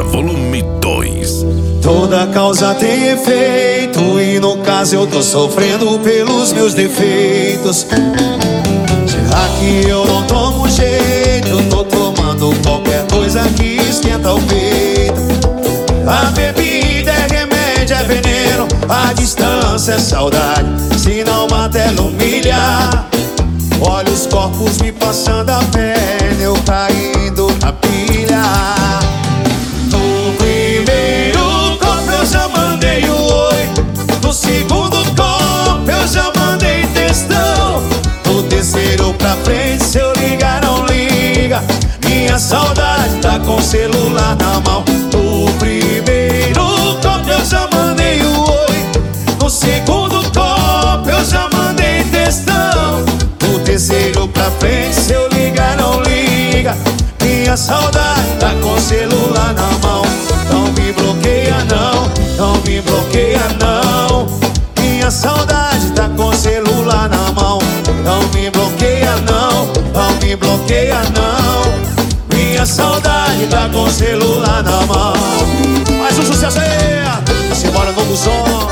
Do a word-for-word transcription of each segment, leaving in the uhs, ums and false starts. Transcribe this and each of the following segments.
volume dois. Toda causa tem efeito, e no caso eu tô sofrendo pelos meus defeitos. Será que eu não tomo jeito? Eu tô tomando qualquer coisa que esquenta o peito. A bebida é remédio, é veneno, a distância é saudade, se não mata ela humilha. Olha os corpos me passando a perna, eu caindo na pilha. No primeiro copo eu já mandei o oi, no segundo copo eu já mandei textão. No terceiro pra frente, se eu ligar não liga, minha saudade tá com o celular na mão. No primeiro copo eu já mandei o oi, no segundo copo eu já mandei textão. No terceiro pra frente, se eu ligar não liga, minha saudade tá com o celular na mão. Não me bloqueia não, não me bloqueia não, minha saudade tá com o celular na mão. Não me bloqueia não, não me bloqueia não, minha saudade tá com o celular na mão. Mais um sucesso aí, simbora, novo som.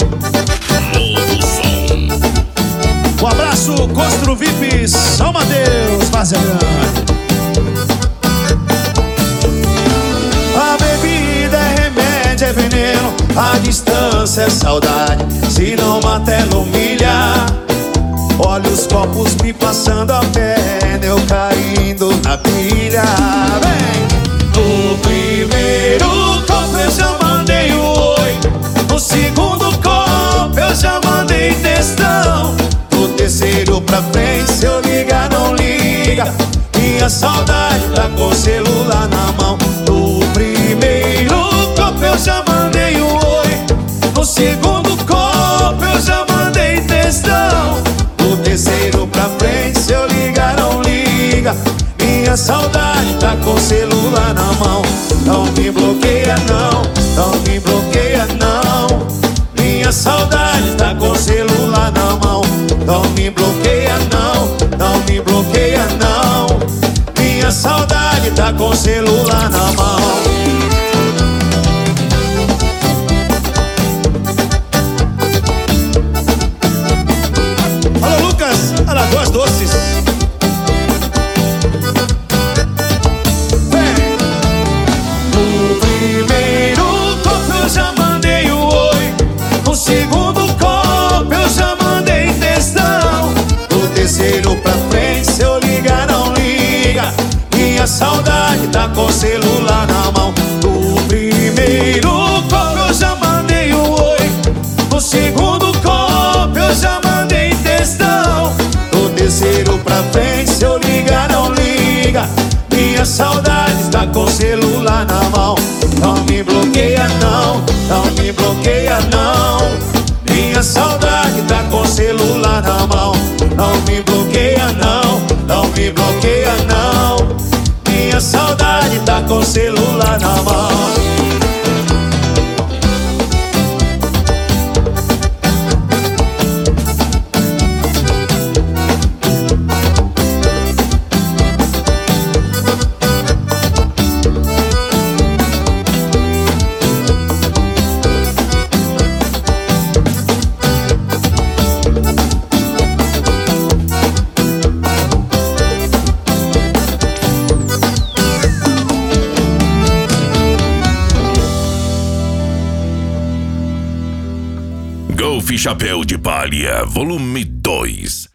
Um abraço, Costro V I P, São Mateus, Várzea Grande. A bebida é remédio, é veneno, a distância é saudade, se não mata ela humilha. Olha os copos me passando a perna, eu caindo na pilha. Vem! No primeiro copo eu já mandei o oi, no segundo copo eu já mandei textão. No terceiro pra frente, se eu ligar não liga, minha saudade tá com o celular na mão. No primeiro copo eu já mandei o oi, no segundo copo eu já mandei textão. No terceiro pra frente, se eu ligar não liga, minha saudade tá com o celular na mão. Não me bloqueia não, não me bloqueia não, minha saudade tá com o celular na mão. Não me bloqueia não, não me bloqueia não, minha saudade tá com o celular na mão. Alô Lucas, Alagoas Doces. Vem! No primeiro copo eu já mandei o oi, no segundo copo eu já mandei textão. No terceiro pra frente, se eu ligar não liga, minha saudade tá com o celular na mão. No primeiro copo eu já mandei o oi, no segundo copo eu já mandei textão. No terceiro pra frente, se eu ligar não liga, minha saudade está com o celular na mão. Não me bloqueia não, não me bloqueia não, minha saudade tá com o celular na mão. Não me bloqueia não, não me bloqueia não, minha saudade tá com o celular na mão. Golfe Chapéu de Palha, volume dois.